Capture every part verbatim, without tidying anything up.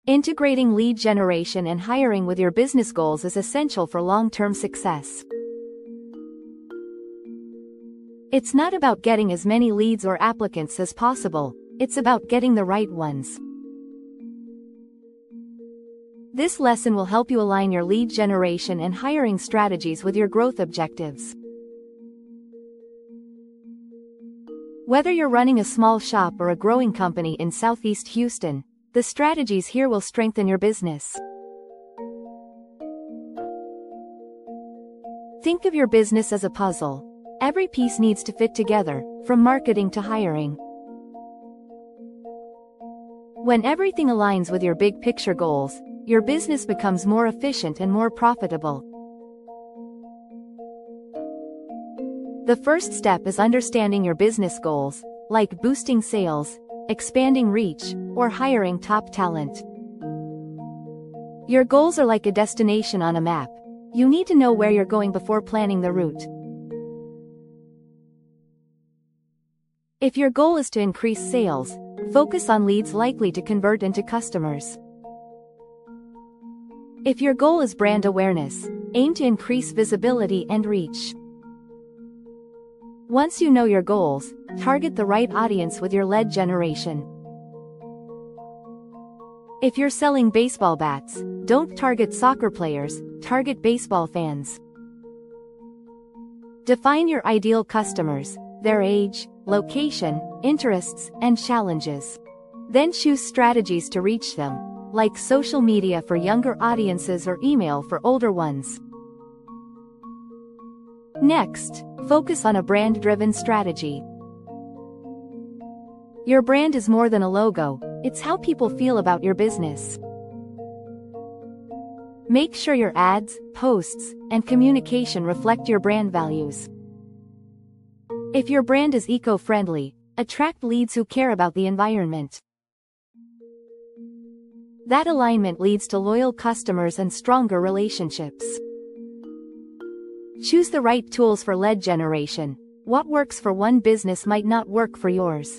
Integrating lead generation and hiring with your business goals is essential for long-term success. It's not about getting as many leads or applicants as possible, it's about getting the right ones. This lesson will help you align your lead generation and hiring strategies with your growth objectives. Whether you're running a small shop or a growing company in Southeast Houston, the strategies here will strengthen your business. Think of your business as a puzzle. Every piece needs to fit together, from marketing to hiring. When everything aligns with your big picture goals, your business becomes more efficient and more profitable. The first step is understanding your business goals, like boosting sales, expanding reach, or hiring top talent. Your goals are like a destination on a map. You need to know where you're going before planning the route. If your goal is to increase sales, focus on leads likely to convert into customers. If your goal is brand awareness, aim to increase visibility and reach. Once you know your goals, target the right audience with your lead generation. If you're selling baseball bats, don't target soccer players, target baseball fans. Define your ideal customers, their age, location, interests, and challenges. Then choose strategies to reach them, like social media for younger audiences or email for older ones. Next, focus on a brand-driven strategy. Your brand is more than a logo, it's how people feel about your business. Make sure your ads, posts, and communication reflect your brand values. If your brand is eco-friendly, attract leads who care about the environment. That alignment leads to loyal customers and stronger relationships. Choose the right tools for lead generation. What works for one business might not work for yours.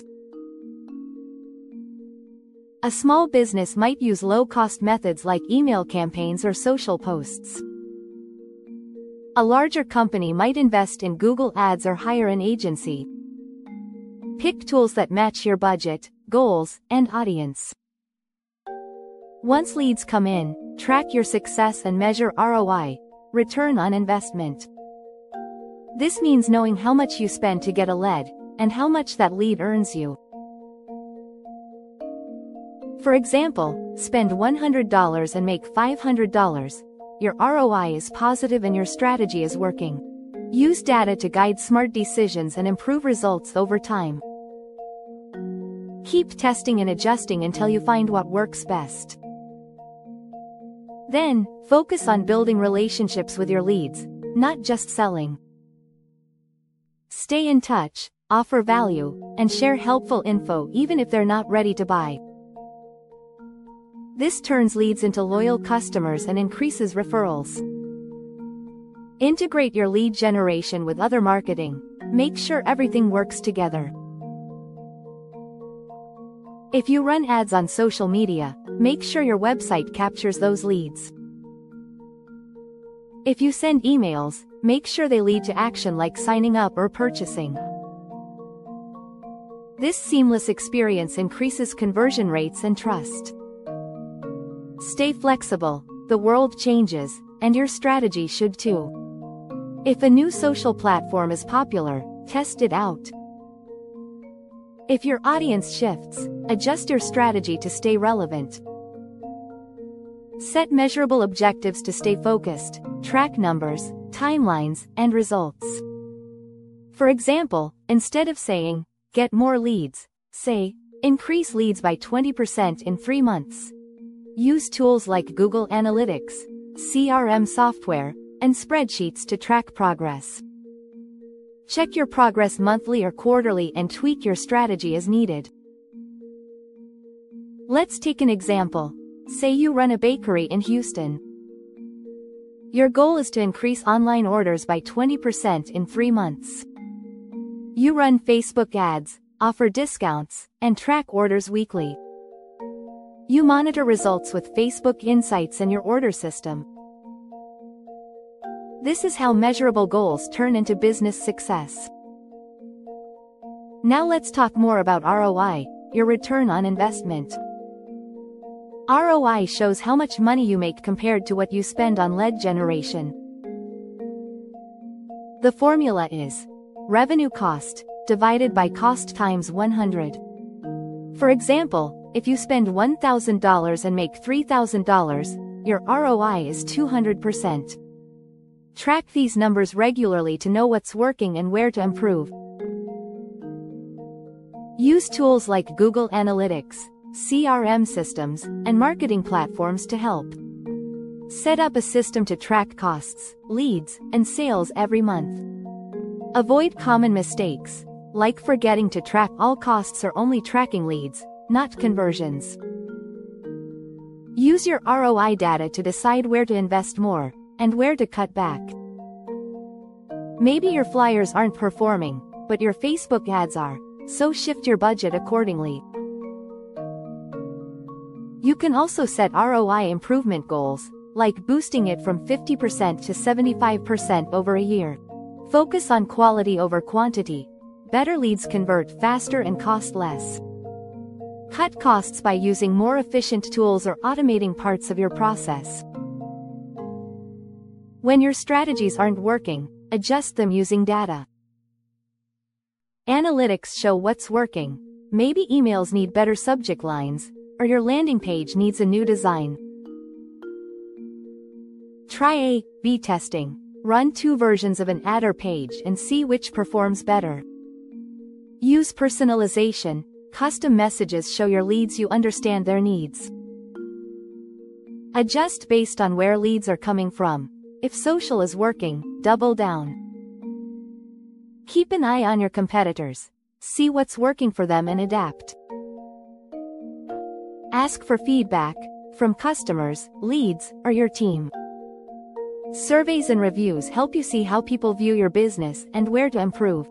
A small business might use low-cost methods like email campaigns or social posts. A larger company might invest in Google Ads or hire an agency. Pick tools that match your budget, goals, and audience. Once leads come in, track your success and measure R O I, return on investment. This means knowing how much you spend to get a lead, and how much that lead earns you. For example, spend one hundred dollars and make five hundred dollars. Your R O I is positive and your strategy is working. Use data to guide smart decisions and improve results over time. Keep testing and adjusting until you find what works best. Then, focus on building relationships with your leads, not just selling. Stay in touch, offer value, and share helpful info even if they're not ready to buy. This turns leads into loyal customers and increases referrals. Integrate your lead generation with other marketing. Make sure everything works together. If you run ads on social media, make sure your website captures those leads. If you send emails, make sure they lead to action like signing up or purchasing. This seamless experience increases conversion rates and trust. Stay flexible, the world changes, and your strategy should too. If a new social platform is popular, test it out. If your audience shifts, adjust your strategy to stay relevant. Set measurable objectives to stay focused, track numbers, timelines, and results. For example, instead of saying, "Get more leads," say, "Increase leads by twenty percent in three months." Use tools like Google Analytics, C R M software, and spreadsheets to track progress. Check your progress monthly or quarterly and tweak your strategy as needed. Let's take an example. Say you run a bakery in Houston. Your goal is to increase online orders by twenty percent in three months. You run Facebook ads, offer discounts, and track orders weekly. You monitor results with Facebook Insights and your order system. This is how measurable goals turn into business success. Now let's talk more about R O I, your return on investment. R O I shows how much money you make compared to what you spend on lead generation. The formula is revenue cost divided by cost times one hundred. For example, if you spend one thousand dollars and make three thousand dollars, your R O I is two hundred percent. Track these numbers regularly to know what's working and where to improve. Use tools like Google Analytics, C R M systems, and marketing platforms to help. Set up a system to track costs, leads, and sales every month. Avoid common mistakes, like forgetting to track all costs or only tracking leads, not conversions. Use your R O I data to decide where to invest more, and where to cut back. Maybe your flyers aren't performing, but your Facebook ads are, so shift your budget accordingly. You can also set R O I improvement goals, like boosting it from fifty percent to seventy-five percent over a year. Focus on quality over quantity. Better leads convert faster and cost less. Cut costs by using more efficient tools or automating parts of your process. When your strategies aren't working, adjust them using data. Analytics show what's working. Maybe emails need better subject lines, or your landing page needs a new design. Try A B testing. Run two versions of an ad or page and see which performs better. Use personalization. Custom messages show your leads you understand their needs. Adjust based on where leads are coming from. If social is working, double down. Keep an eye on your competitors. See what's working for them and adapt. Ask for feedback from customers, leads, or your team. Surveys and reviews help you see how people view your business and where to improve.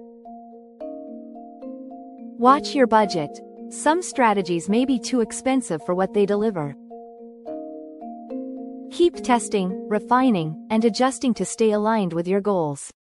Watch your budget. Some strategies may be too expensive for what they deliver. Keep testing, refining, and adjusting to stay aligned with your goals.